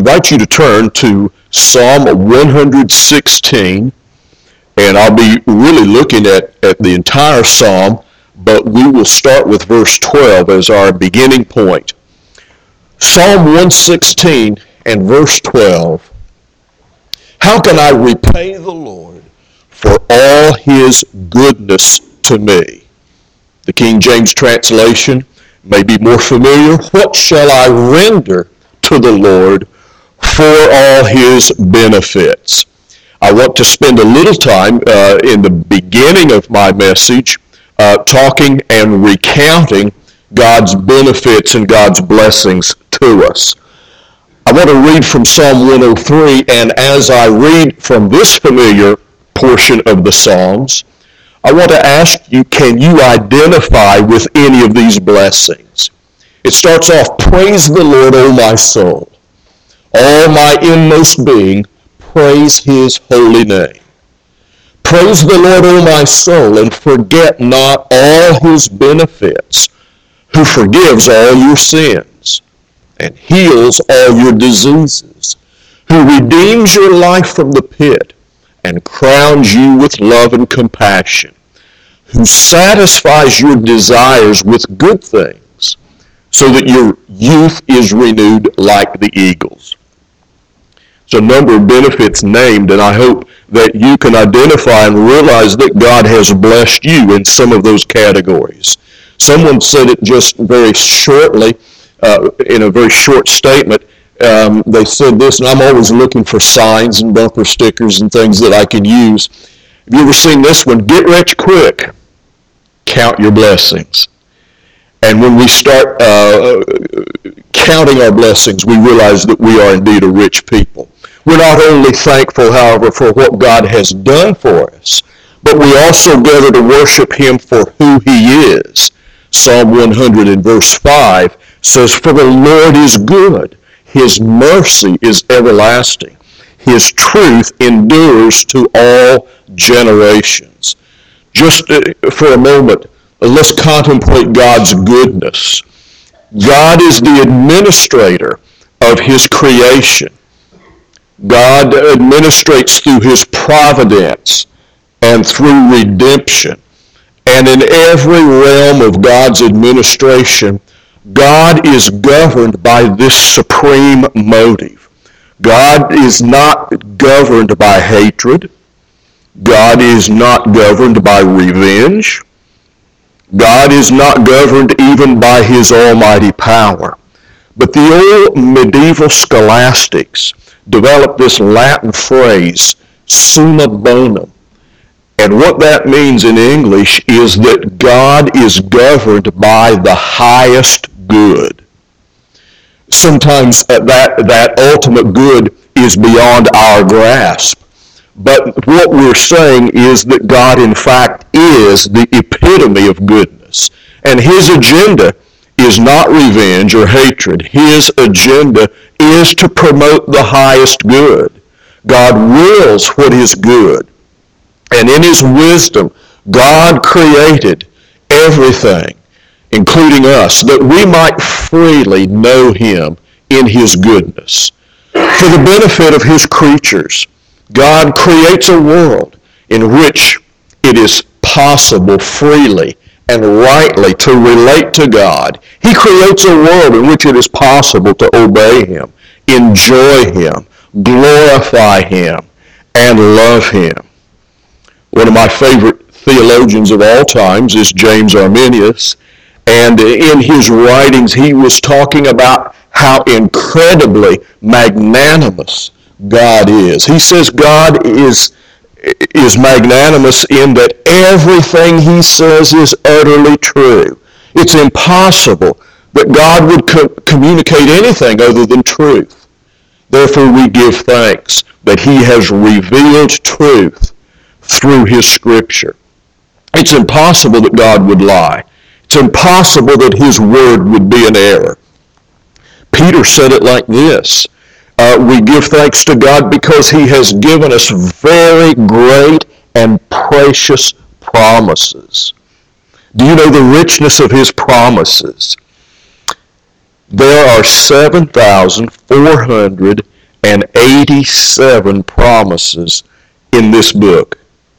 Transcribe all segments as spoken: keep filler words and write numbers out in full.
invite you to turn to Psalm one sixteen, and I'll be really looking at, at the entire Psalm, but we will start with verse twelve as our beginning point. Psalm one sixteen and verse twelve. How can I repay the Lord for all his goodness to me? The King James translation may be more familiar. What shall I render to the Lord for all his benefits? I want to spend a little time uh, in the beginning of my message uh, talking and recounting God's benefits and God's blessings to us. I want to read from Psalm one oh three, and as I read from this familiar portion of the Psalms, I want to ask you, can you identify with any of these blessings? It starts off, praise the Lord, O my soul. All my inmost being, praise his holy name. Praise the Lord, O my soul, and forget not all his benefits, who forgives all your sins and heals all your diseases, who redeems your life from the pit and crowns you with love and compassion, who satisfies your desires with good things, so that your youth is renewed like the eagles. There's a number of benefits named, and I hope that you can identify and realize that God has blessed you in some of those categories. Someone said it just very shortly, uh, in a very short statement. Um, they said this, and I'm always looking for signs and bumper stickers and things that I can use. Have you ever seen this one? Get rich quick. Count your blessings. And when we start uh, counting our blessings, we realize that we are indeed a rich people. We're not only thankful, however, for what God has done for us, but we also gather to worship him for who he is. Psalm one hundred in verse five says, For the Lord is good. His mercy is everlasting. His truth endures to all generations. Just for a moment, let's contemplate God's goodness. God is the administrator of his creation. God administrates through his providence and through redemption. And in every realm of God's administration, God is governed by this supreme motive. God is not governed by hatred. God is not governed by revenge. God is not governed even by his almighty power. But the old medieval scholastics developed this Latin phrase, summa bonum. And what that means in English is that God is governed by the highest good. Sometimes that, that ultimate good is beyond our grasp. But what we're saying is that God, in fact, is the epitome of goodness. And his agenda is not revenge or hatred. His agenda is to promote the highest good. God wills what is good. And in his wisdom, God created everything, including us, that we might freely know him in his goodness. For the benefit of his creatures, God creates a world in which it is possible freely and rightly to relate to God. He creates a world in which it is possible to obey him, enjoy him, glorify him, and love him. One of my favorite theologians of all times is James Arminius, and in his writings he was talking about how incredibly magnanimous God is. He says God is, is magnanimous in that everything he says is utterly true. It's impossible that God would co- communicate anything other than truth. Therefore we give thanks that he has revealed truth through his scripture. It's impossible that God would lie. It's impossible that his word would be an error. Peter said it like this, uh, we give thanks to God because he has given us very great and precious promises. Do you know the richness of his promises? There are seven thousand four hundred eighty-seven promises in this book.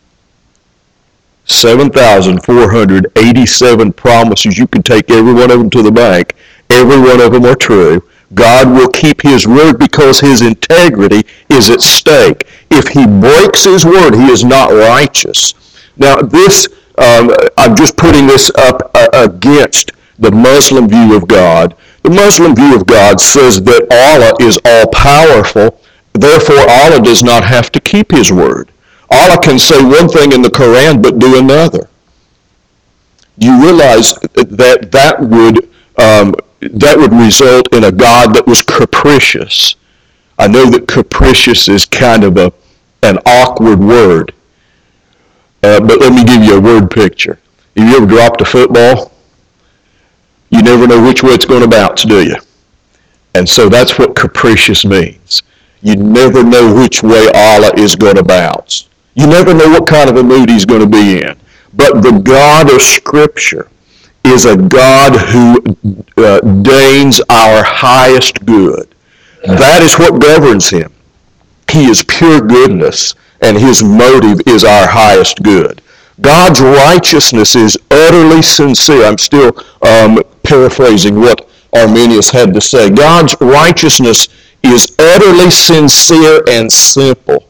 seven thousand four hundred eighty-seven promises. You can take every one of them to the bank. Every one of them are true. God will keep his word because his integrity is at stake. If he breaks his word, he is not righteous. Now, this, um, I'm just putting this up uh, against the Muslim view of God. The Muslim view of God says that Allah is all-powerful, therefore Allah does not have to keep his word. Allah can say one thing in the Quran but do another. You realize that that would um, that would result in a God that was capricious. I know that capricious is kind of a an awkward word, uh, but let me give you a word picture. Have you ever dropped a football? You never know which way it's going to bounce, do you? And so that's what capricious means. You never know which way Allah is going to bounce. You never know what kind of a mood he's going to be in. But the God of Scripture is a God who uh, deigns our highest good. That is what governs him. He is pure goodness, and his motive is our highest good. God's righteousness is utterly sincere. I'm still um, paraphrasing what Arminius had to say. God's righteousness is utterly sincere and simple.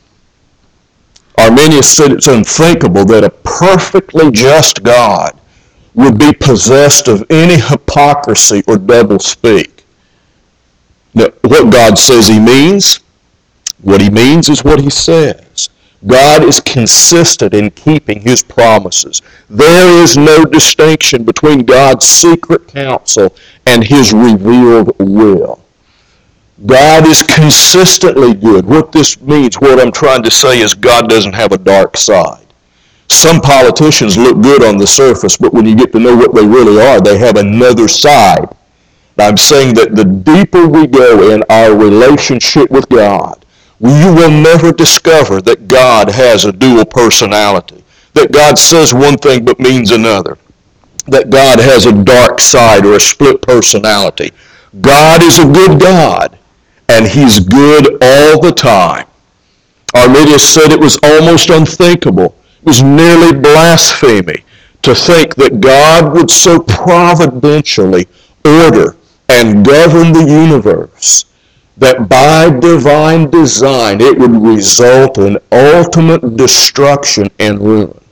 Arminius said it's unthinkable that a perfectly just God would be possessed of any hypocrisy or double-speak. Now, what God says he means, what he means is what he says. God is consistent in keeping his promises. There is no distinction between God's secret counsel and his revealed will. God is consistently good. What this means, what I'm trying to say is God doesn't have a dark side. Some politicians look good on the surface, but when you get to know what they really are, they have another side. I'm saying that the deeper we go in our relationship with God, you will never discover that God has a dual personality, that God says one thing but means another, that God has a dark side or a split personality. God is a good God, and he's good all the time. Arminius said it was almost unthinkable, it was nearly blasphemy to think that God would so providentially order and govern the universe that by divine design it would result in ultimate destruction and ruin.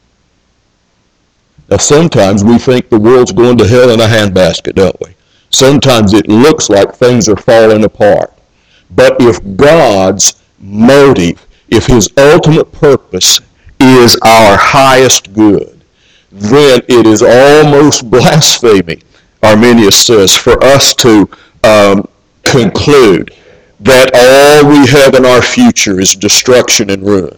Now sometimes we think the world's going to hell in a handbasket, don't we? Sometimes it looks like things are falling apart. But if God's motive, if his ultimate purpose is our highest good, then it is almost blasphemy, Arminius says, for us to um, conclude that all we have in our future is destruction and ruin.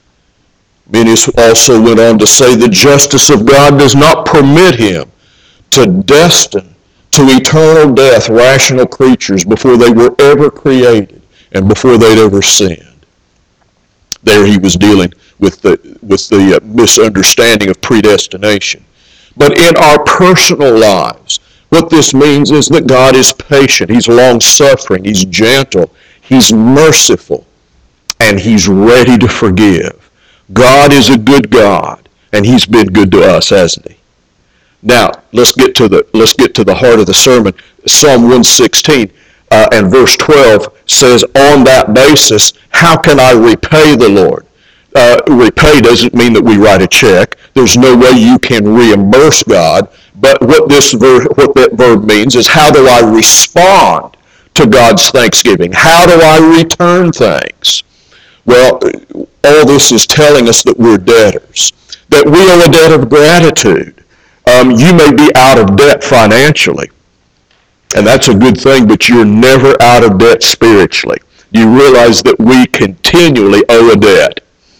Arminius also went on to say the justice of God does not permit him to destine to eternal death rational creatures before they were ever created and before they'd ever sinned. There he was dealing with the, with the uh, misunderstanding of predestination. But in our personal lives, what this means is that God is patient, he's long-suffering, he's gentle, he's merciful, and he's ready to forgive. God is a good God, and he's been good to us, hasn't he? Now, let's get to the let's get to the heart of the sermon. Psalm one sixteen uh, and verse twelve says, on that basis, how can I repay the Lord? Uh, repay doesn't mean that we write a check. There's no way you can reimburse God. But what this ver- what that verb means is, how do I respond to God's thanksgiving? How do I return thanks? Well, all this is telling us that we're debtors, that we owe a debt of gratitude. Um, you may be out of debt financially, and that's a good thing, but you're never out of debt spiritually. You realize that we continually owe a debt.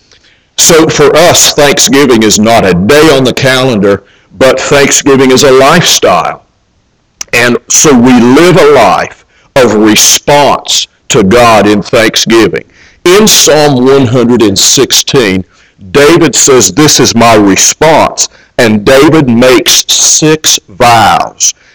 So for us, Thanksgiving is not a day on the calendar, but Thanksgiving is a lifestyle. And so we live a life of response to God in thanksgiving. In Psalm one sixteen, David says, this is my response. And David makes six vows.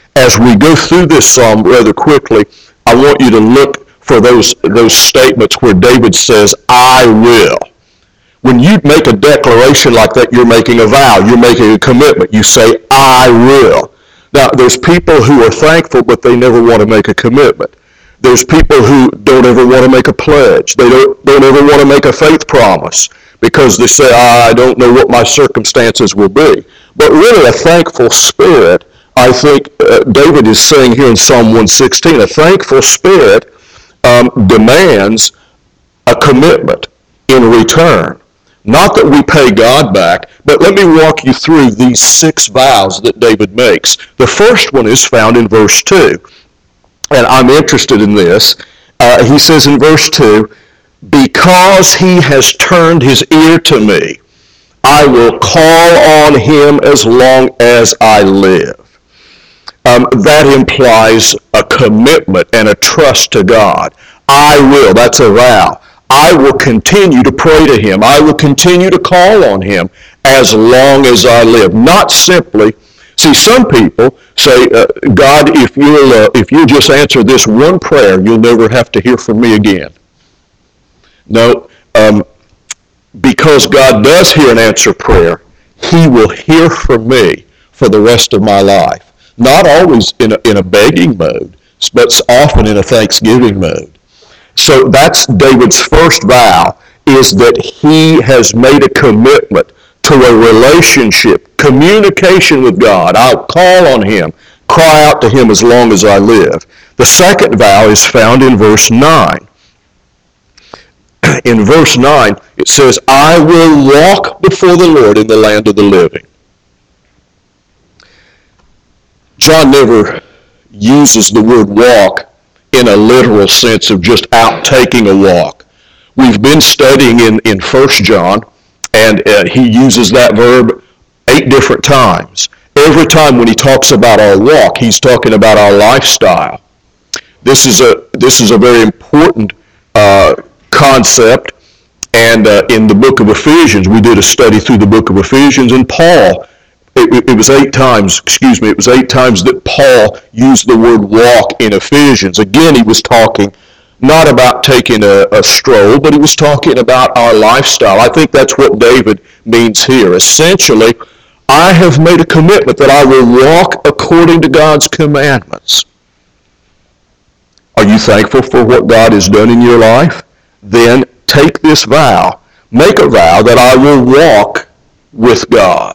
As we go through this psalm rather quickly, I want you to look for those, those statements where David says, I will. When you make a declaration like that, you're making a vow. You're making a commitment. You say, I will. Now, there's people who are thankful, but they never want to make a commitment. There's people who don't ever want to make a pledge. They don't, don't ever want to make a faith promise because they say, I don't know what my circumstances will be. But really, a thankful spirit, I think uh, David is saying here in Psalm one sixteen, a thankful spirit um, demands a commitment in return. Not that we pay God back, but let me walk you through these six vows that David makes. The first one is found in verse two, and I'm interested in this. Uh, he says in verse two, because he has turned his ear to me, I will call on him as long as I live. Um, that implies a commitment and a trust to God. I will, that's a vow. I will continue to pray to him. I will continue to call on him as long as I live. Not simply, see, some people say, uh, God, if you'll, uh, if you just answer this one prayer, you'll never have to hear from me again. No, um, because God does hear and answer prayer, he will hear from me for the rest of my life. Not always in a, in a begging mode, but often in a thanksgiving mode. So that's David's first vow, is that he has made a commitment to a relationship, communication with God. I'll call on him, cry out to him as long as I live. The second vow is found in verse nine. In verse nine, it says, I will walk before the Lord in the land of the living. John never uses the word walk in a literal sense of just out taking a walk. We've been studying in, in First John, and uh, he uses that verb eight different times. Every time when he talks about our walk, he's talking about our lifestyle. This is a, this is a very important uh, concept, and uh, in the book of Ephesians, we did a study through the book of Ephesians, and Paul, It, it was eight times, excuse me, it was eight times that Paul used the word walk in Ephesians. Again, he was talking not about taking a, a stroll, but he was talking about our lifestyle. I think that's what David means here. Essentially, I have made a commitment that I will walk according to God's commandments. Are you thankful for what God has done in your life? Then take this vow. Make a vow that I will walk with God.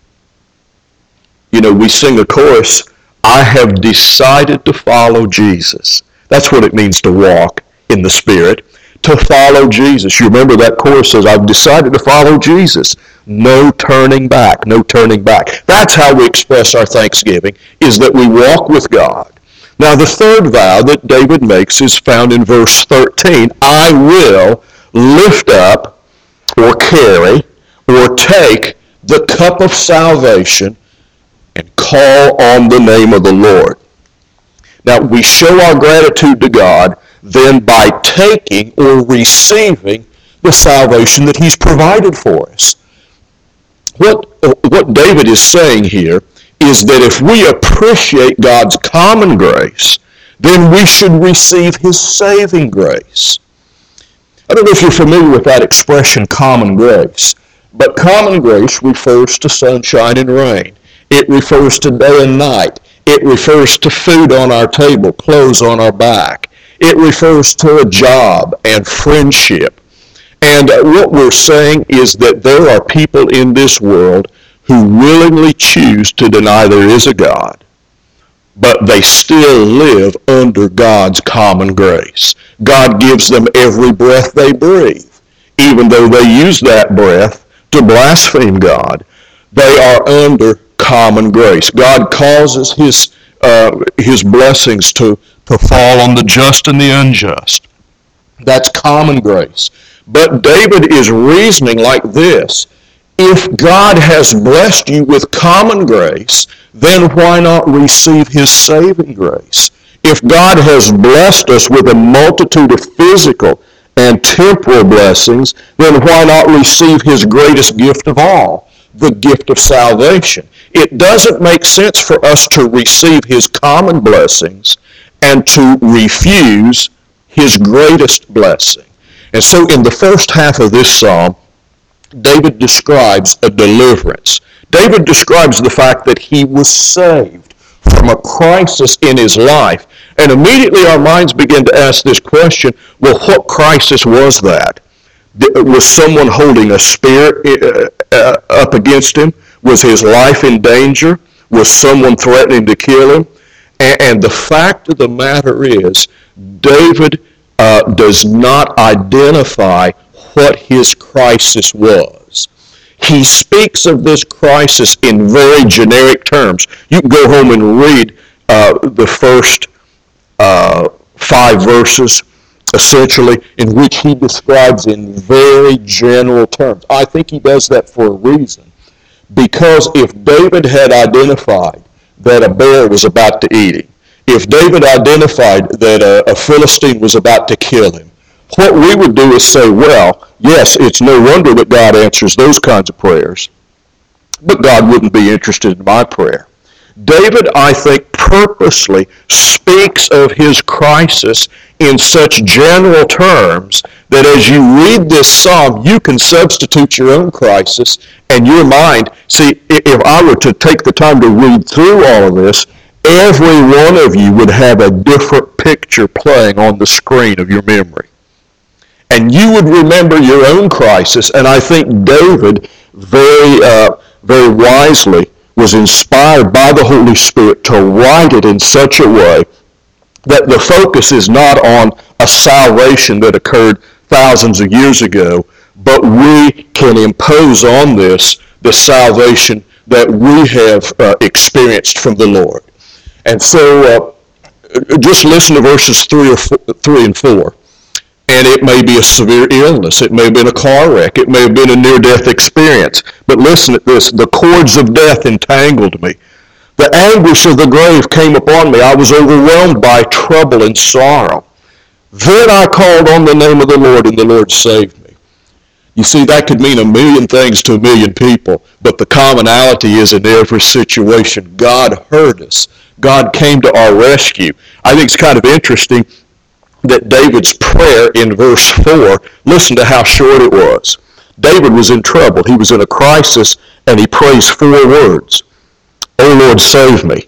You know, we sing a chorus, I have decided to follow Jesus. That's what it means to walk in the Spirit, to follow Jesus. You remember that chorus says, I've decided to follow Jesus. No turning back, no turning back. That's how we express our thanksgiving, is that we walk with God. Now, the third vow that David makes is found in verse thirteen. I will lift up or carry or take the cup of salvation and call on the name of the Lord. Now, we show our gratitude to God then by taking or receiving the salvation that he's provided for us. What, what David is saying here is that if we appreciate God's common grace, then we should receive his saving grace. I don't know if you're familiar with that expression, common grace, but common grace refers to sunshine and rain. It refers to day and night. It refers to food on our table, clothes on our back. It refers to a job and friendship. And what we're saying is that there are people in this world who willingly choose to deny there is a God, but they still live under God's common grace. God gives them every breath they breathe. Even though they use that breath to blaspheme God, they are under common grace. God causes his uh, his blessings to, to fall on the just and the unjust. That's common grace. But David is reasoning like this. If God has blessed you with common grace, then why not receive his saving grace? If God has blessed us with a multitude of physical and temporal blessings, then why not receive his greatest gift of all, the gift of salvation? It doesn't make sense for us to receive his common blessings and to refuse his greatest blessing. And so in the first half of this psalm, David describes a deliverance. David describes the fact that he was saved from a crisis in his life. And immediately our minds begin to ask this question, well, what crisis was that? Was someone holding a spear uh, up against him? Was his life in danger? Was someone threatening to kill him? And, and the fact of the matter is, David uh, does not identify what his crisis was. He speaks of this crisis in very generic terms. You can go home and read uh, the first uh, five verses, essentially, in which he describes in very general terms. I think he does that for a reason. Because if David had identified that a bear was about to eat him, if David identified that a, a Philistine was about to kill him, what we would do is say, well, yes, it's no wonder that God answers those kinds of prayers, but God wouldn't be interested in my prayer. David, I think, purposely speaks of his crisis in such general terms that as you read this psalm, you can substitute your own crisis and your mind. See, if I were to take the time to read through all of this, every one of you would have a different picture playing on the screen of your memory. And you would remember your own crisis, and I think David very, uh, very wisely was inspired by the Holy Spirit to write it in such a way that the focus is not on a salvation that occurred thousands of years ago, but we can impose on this the salvation that we have uh, experienced from the Lord. And so uh, just listen to verses three, or four, three and four. And it may be a severe illness. It may have been a car wreck. It may have been a near-death experience. But listen to this. The cords of death entangled me. The anguish of the grave came upon me. I was overwhelmed by trouble and sorrow. Then I called on the name of the Lord, and the Lord saved me. You see, that could mean a million things to a million people, but the commonality is in every situation, God heard us. God came to our rescue. I think it's kind of interesting that David's prayer in verse four, listen to how short it was. David was in trouble. He was in a crisis, and he prays four words. Oh, Lord, save me.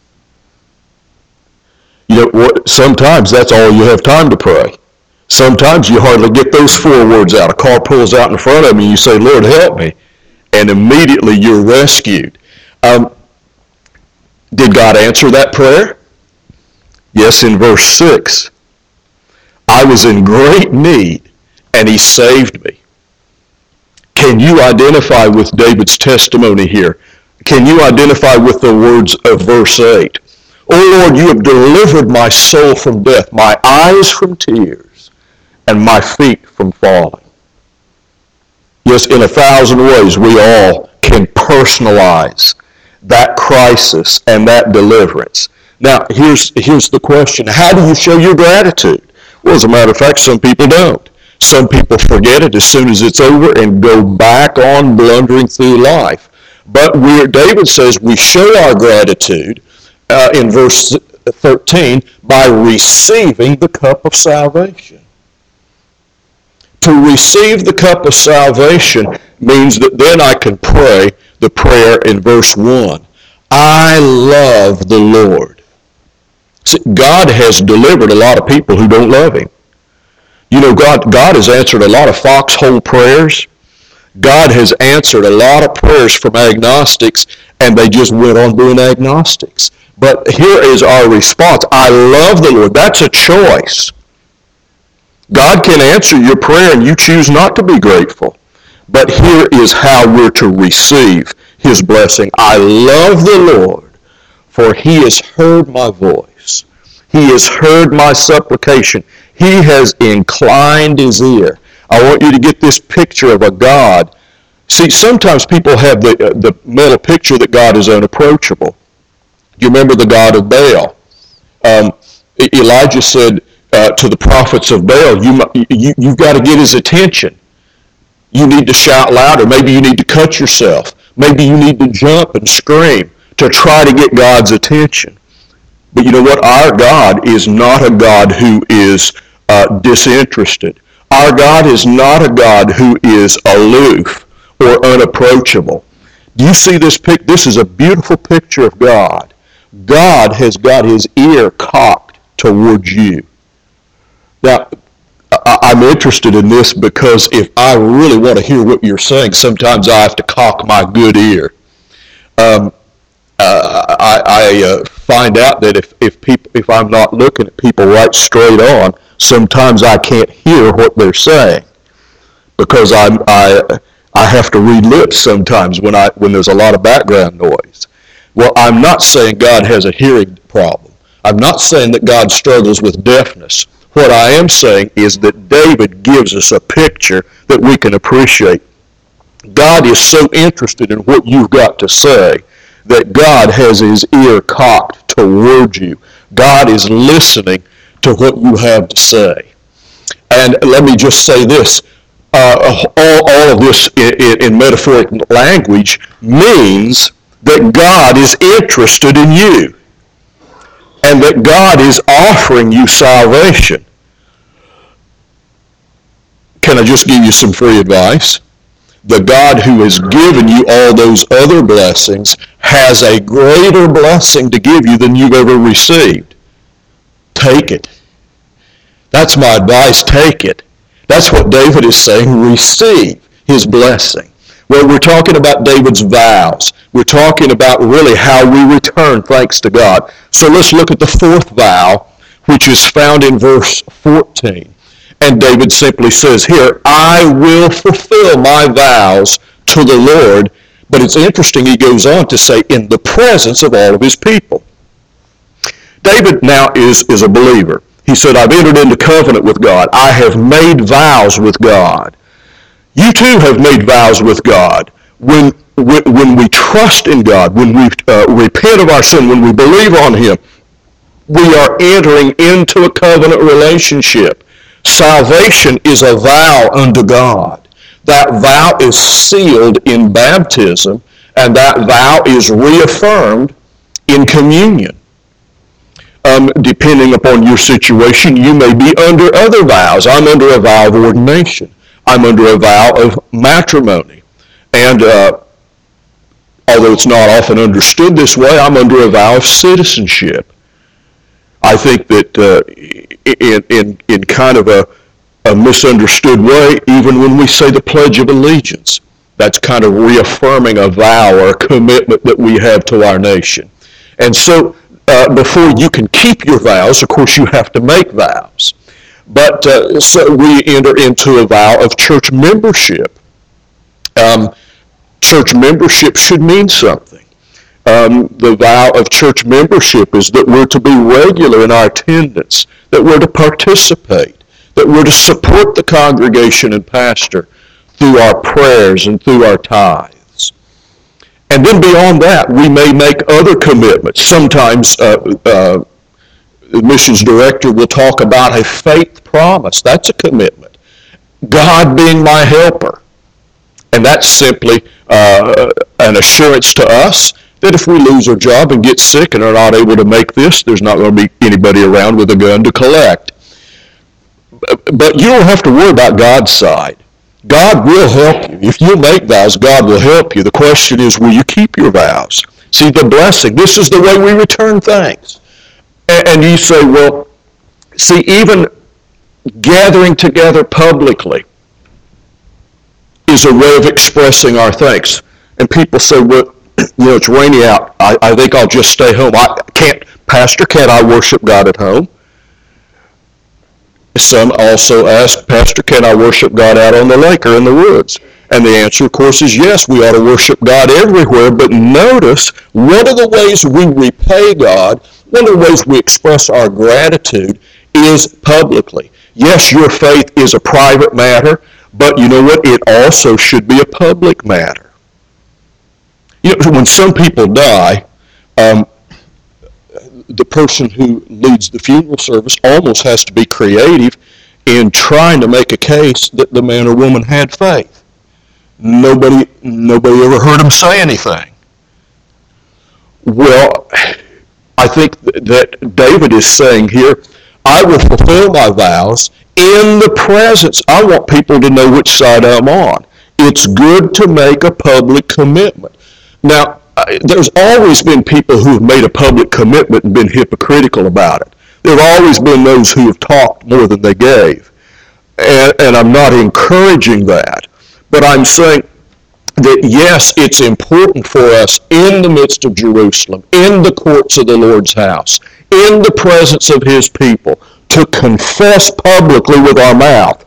You know, sometimes that's all you have time to pray. Sometimes you hardly get those four words out. A car pulls out in front of you, and you say, Lord, help me. And immediately you're rescued. Um, did God answer that prayer? Yes, in verse six. I was in great need, and he saved me. Can you identify with David's testimony here? Can you identify with the words of verse eight? O Lord, you have delivered my soul from death, my eyes from tears, and my feet from falling. Yes, in a thousand ways we all can personalize that crisis and that deliverance. Now, here's, here's the question. How do you show your gratitude? Well, as a matter of fact, some people don't. Some people forget it as soon as it's over and go back on blundering through life. But we're, David says we show our gratitude uh, in verse thirteen by receiving the cup of salvation. To receive the cup of salvation means that then I can pray the prayer in verse one. I love the Lord. See, God has delivered a lot of people who don't love him. You know, God, God has answered a lot of foxhole prayers. God has answered a lot of prayers from agnostics, and they just went on being agnostics. But here is our response. I love the Lord. That's a choice. God can answer your prayer, and you choose not to be grateful. But here is how we're to receive his blessing. I love the Lord, for he has heard my voice. He has heard my supplication. He has inclined his ear. I want you to get this picture of a God. See, sometimes people have the, uh, the mental picture that God is unapproachable. Do you remember the God of Baal? Um, Elijah said uh, to the prophets of Baal, you, you, you've got to get his attention. you need to shout louder. Maybe you need to cut yourself. Maybe you need to jump and scream to try to get God's attention. But you know what? Our God is not a God who is uh, disinterested. Our God is not a God who is aloof or unapproachable. Do you see this pic? This is a beautiful picture of God. God has got his ear cocked towards you. Now, I'm interested in this because if I really want to hear what you're saying, sometimes I have to cock my good ear. Um, uh, I, I uh, find out that if if people if I'm not looking at people right straight on, sometimes I can't hear what they're saying because I'm I I have to read lips sometimes when I when there's a lot of background noise. Well, I'm not saying God has a hearing problem. I'm not saying that God struggles with deafness. What I am saying is that David gives us a picture that we can appreciate. God is so interested in what you've got to say that God has his ear cocked toward you. God is listening to what you have to say. And let me just say this. Uh, all, all of this in, in metaphoric language means that God is interested in you and that God is offering you salvation. Can I just give you some free advice? The God who has given you all those other blessings has a greater blessing to give you than you've ever received. Take it. That's my advice. Take it. That's what David is saying. Receive his blessing. Well, we're talking about David's vows. We're talking about really how we return thanks to God. So let's look at the fourth vow, which is found in verse fourteen. And David simply says here, I will fulfill my vows to the Lord. But it's interesting, he goes on to say, in the presence of all of his people. David now is, is a believer. He said, I've entered into covenant with God. I have made vows with God. You too have made vows with God. When, when, when we trust in God, when we uh, repent of our sin, when we believe on him, we are entering into a covenant relationship. Salvation is a vow unto God. That vow is sealed in baptism, and that vow is reaffirmed in communion. Um, depending upon your situation, you may be under other vows. I'm under a vow of ordination. I'm under a vow of matrimony. And uh, although it's not often understood this way, I'm under a vow of citizenship. I think that uh, in, in, in kind of a, a misunderstood way, even when we say the Pledge of Allegiance, that's kind of reaffirming a vow or a commitment that we have to our nation. And so uh, before you can keep your vows, of course, you have to make vows. But uh, so we enter into a vow of church membership. Um, church membership should mean something. Um, the vow of church membership is that we're to be regular in our attendance, that we're to participate, that we're to support the congregation and pastor through our prayers and through our tithes. And then beyond that, we may make other commitments. Sometimes uh, uh, the missions director will talk about a faith promise. That's a commitment. God being my helper. And that's simply uh, an assurance to us that if we lose our job and get sick and are not able to make this, there's not going to be anybody around with a gun to collect. But you don't have to worry about God's side. God will help you. If you make vows, God will help you. The question is, will you keep your vows? See, the blessing, this is the way we return thanks. And you say, well, see, even gathering together publicly is a way of expressing our thanks. And people say, well, you know, it's rainy out. I, I think I'll just stay home. I can't, Pastor, can't I worship God at home? Some also ask, Pastor, can I worship God out on the lake or in the woods? And the answer, of course, is yes, we ought to worship God everywhere. But notice, one of the ways we repay God, one of the ways we express our gratitude is publicly. Yes, your faith is a private matter, but you know what? It also should be a public matter. You know, when some people die, um, the person who leads the funeral service almost has to be creative in trying to make a case that the man or woman had faith. nobody, nobody ever heard him say anything. Well, I think that David is saying here, I will fulfill my vows in the presence. I want people to know which side I'm on. It's good to make a public commitment. Now, there's always been people who have made a public commitment and been hypocritical about it. There have always been those who have talked more than they gave. And, and I'm not encouraging that. But I'm saying that, yes, it's important for us in the midst of Jerusalem, in the courts of the Lord's house, in the presence of his people, to confess publicly with our mouth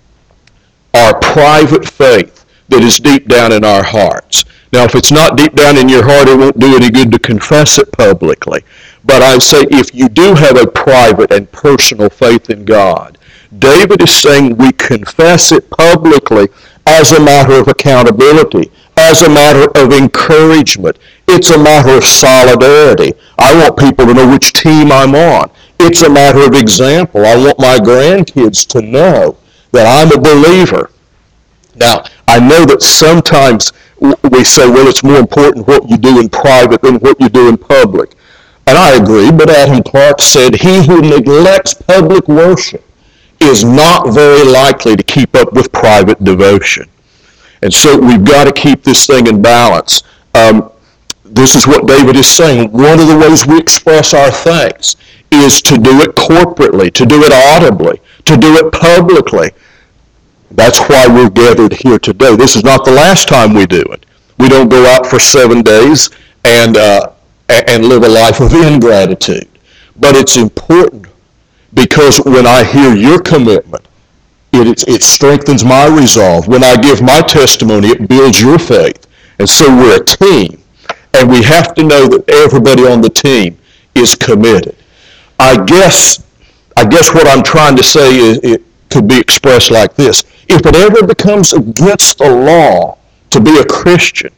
our private faith that is deep down in our hearts. Now, if it's not deep down in your heart, it won't do any good to confess it publicly. But I say if you do have a private and personal faith in God, David is saying we confess it publicly as a matter of accountability, as a matter of encouragement. It's a matter of solidarity. I want people to know which team I'm on. It's a matter of example. I want my grandkids to know that I'm a believer. Now, I know that sometimes we say, well, it's more important what you do in private than what you do in public. And I agree, but Adam Clarke said, he who neglects public worship is not very likely to keep up with private devotion. And so we've got to keep this thing in balance. Um, this is what David is saying. One of the ways we express our thanks is to do it corporately, to do it audibly, to do it publicly. That's why we're gathered here today. This is not the last time we do it. We don't go out for seven days and uh, and live a life of ingratitude. But it's important because when I hear your commitment, it, it strengthens my resolve. When I give my testimony, it builds your faith. And so we're a team. And we have to know that everybody on the team is committed. I guess, I guess what I'm trying to say is it could be expressed like this. If it ever becomes against the law to be a Christian,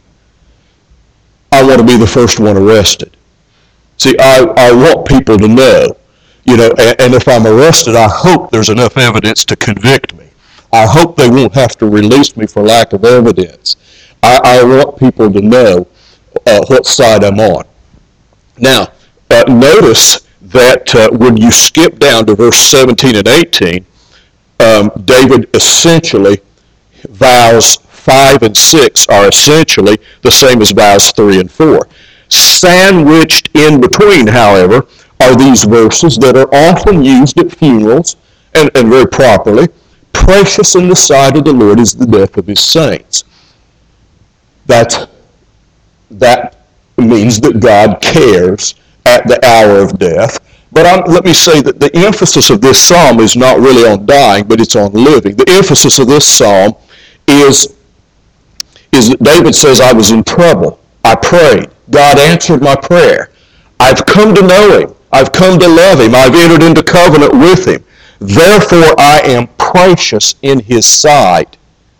I want to be the first one arrested. See, I, I want people to know, you know, and, and if I'm arrested, I hope there's enough evidence to convict me. I hope they won't have to release me for lack of evidence. I, I want people to know uh, what side I'm on. Now, uh, notice that uh, when you skip down to verse seventeen and eighteen, um, David essentially vows five and six are essentially the same as vows three and four. Sandwiched in between, however, are these verses that are often used at funerals, and, and very properly. Precious in the sight of the Lord is the death of his saints. That's, that means that God cares at the hour of death. But I'm, let me say that the emphasis of this psalm is not really on dying, but it's on living. The emphasis of this psalm is is that David says, I was in trouble. I prayed. God answered my prayer. I've come to know him. I've come to love him. I've entered into covenant with him. Therefore, I am precious in his sight.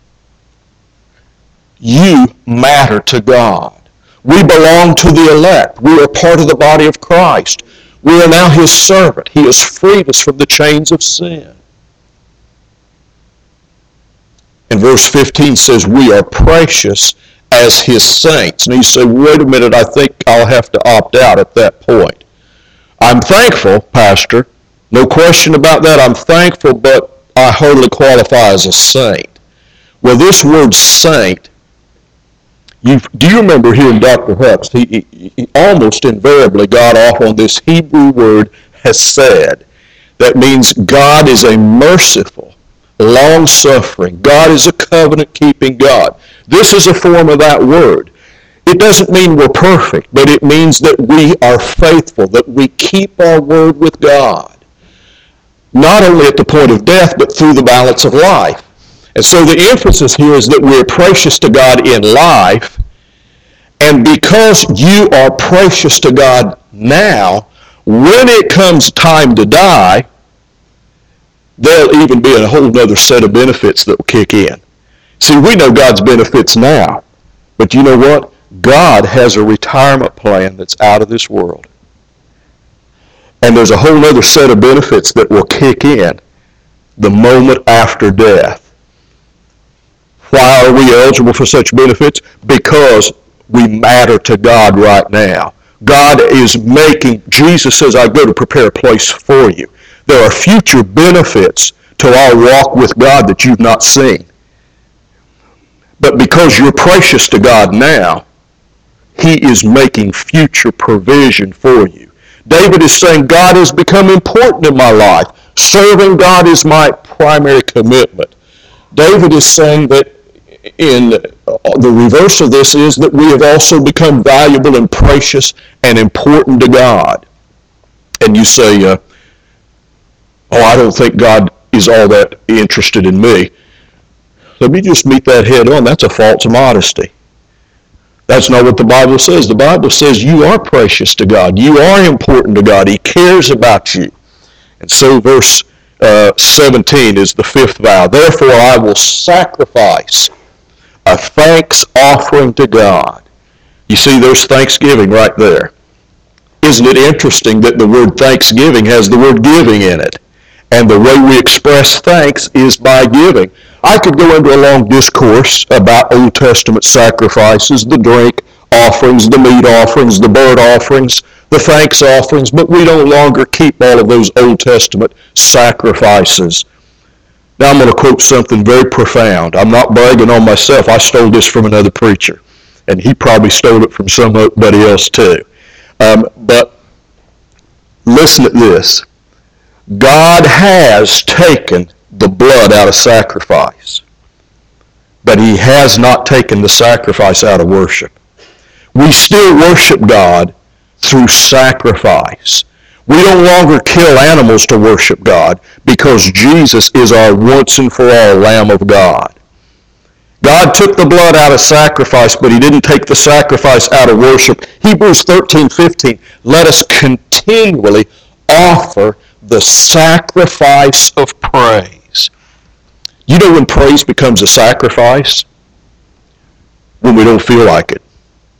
You matter to God. We belong to the elect. We are part of the body of Christ. We are now his servant. He has freed us from the chains of sin. And verse fifteen says, we are precious as his saints. And you say, wait a minute, I think I'll have to opt out at that point. I'm thankful, Pastor. No question about that. I'm thankful, but I hardly qualify as a saint. Well, this word saint, you do you remember hearing Doctor Hucks? He, he, he almost invariably got off on this Hebrew word, hesed. That means God is a merciful, long-suffering. God is a covenant-keeping God. This is a form of that word. It doesn't mean we're perfect, but it means that we are faithful, that we keep our word with God. Not only at the point of death, but through the balance of life. And so the emphasis here is that we're precious to God in life, and because you are precious to God now, when it comes time to die, there'll even be a whole other set of benefits that will kick in. See, we know God's benefits now, but you know what? God has a retirement plan that's out of this world. And there's a whole other set of benefits that will kick in the moment after death. Why are we eligible for such benefits? Because we matter to God right now. God is making, Jesus says, I go to prepare a place for you. There are future benefits to our walk with God that you've not seen. But because you're precious to God now, He is making future provision for you. David is saying, God has become important in my life. Serving God is my primary commitment. David is saying that in the reverse of this is that we have also become valuable and precious and important to God. And you say, uh, oh, I don't think God is all that interested in me. Let me just meet that head on. That's a false modesty. That's not what the Bible says. The Bible says you are precious to God. You are important to God. He cares about you. And so verse uh, seventeen is the fifth vow. Therefore I will sacrifice a thanks offering to God. You see, there's thanksgiving right there. Isn't it interesting that the word thanksgiving has the word giving in it? And the way we express thanks is by giving. I could go into a long discourse about Old Testament sacrifices, the drink offerings, the meat offerings, the burnt offerings, the thanks offerings, but we no longer keep all of those Old Testament sacrifices. Now I'm going to quote something very profound. I'm not bragging on myself. I stole this from another preacher, and he probably stole it from somebody else too. Um, but listen to this. God has taken the blood out of sacrifice, but He has not taken the sacrifice out of worship. We still worship God through sacrifice. We no longer kill animals to worship God because Jesus is our once and for all Lamb of God. God took the blood out of sacrifice, but He didn't take the sacrifice out of worship. Hebrews thirteen fifteen, let us continually offer the sacrifice of praise. You know when praise becomes a sacrifice? When we don't feel like it.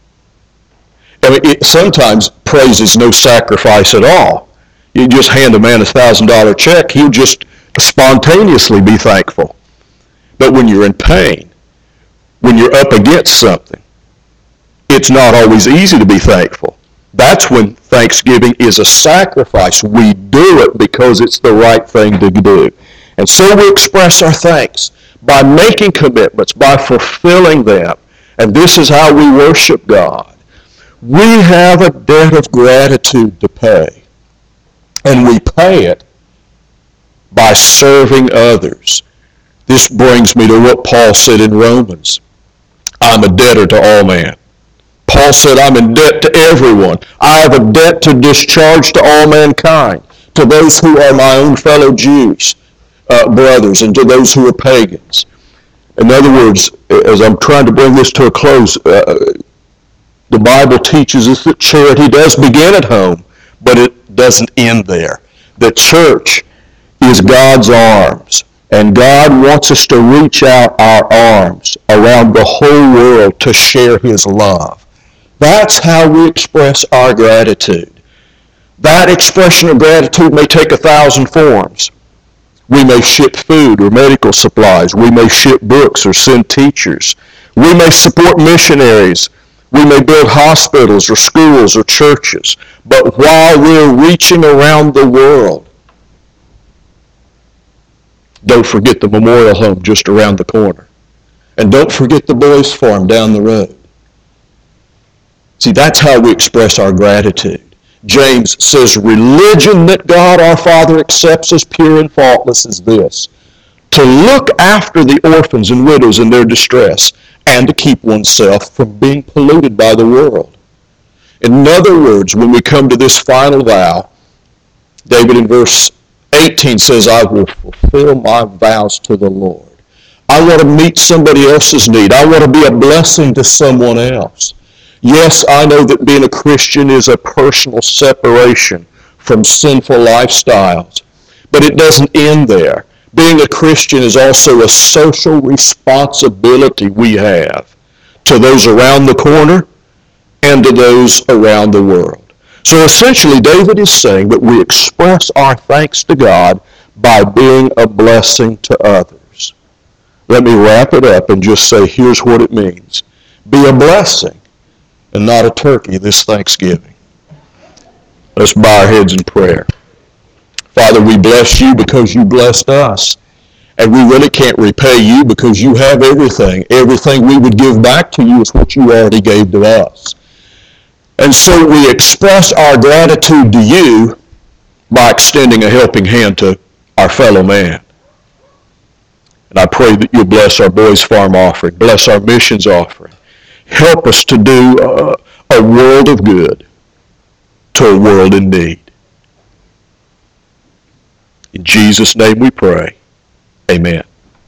I mean, it, sometimes praise is no sacrifice at all. You just hand a man a one thousand dollars check, he'll just spontaneously be thankful. But when you're in pain, when you're up against something, it's not always easy to be thankful. That's when thanksgiving is a sacrifice. We do it because it's the right thing to do. And so we express our thanks by making commitments, by fulfilling them. And this is how we worship God. We have a debt of gratitude to pay. And we pay it by serving others. This brings me to what Paul said in Romans. I'm a debtor to all men. Paul said, I'm in debt to everyone. I have a debt to discharge to all mankind, to those who are my own fellow Jews, uh, brothers, and to those who are pagans. In other words, as I'm trying to bring this to a close, uh, the Bible teaches us that charity does begin at home, but it doesn't end there. The church is God's arms, and God wants us to reach out our arms around the whole world to share His love. That's how we express our gratitude. That expression of gratitude may take a thousand forms. We may ship food or medical supplies. We may ship books or send teachers. We may support missionaries. We may build hospitals or schools or churches. But while we're reaching around the world, don't forget the memorial home just around the corner. And don't forget the boys' farm down the road. See, that's how we express our gratitude. James says, religion that God our Father accepts as pure and faultless is this: to look after the orphans and widows in their distress, and to keep oneself from being polluted by the world. In other words, when we come to this final vow, David in verse eighteen says, I will fulfill my vows to the Lord. I want to meet somebody else's need. I want to be a blessing to someone else. Yes, I know that being a Christian is a personal separation from sinful lifestyles, but it doesn't end there. Being a Christian is also a social responsibility we have to those around the corner and to those around the world. So essentially, David is saying that we express our thanks to God by being a blessing to others. let me wrap it up and just say, here's what it means. Be a blessing and not a turkey this Thanksgiving. Let's bow our heads in prayer. Father, we bless you because you blessed us. And we really can't repay you because you have everything. Everything we would give back to you is what you already gave to us. And so we express our gratitude to you by extending a helping hand to our fellow man. And I pray that you'll bless our Boys Farm offering, bless our missions offering. Help us to do a, a world of good to a world in need. In Jesus' name we pray. Amen.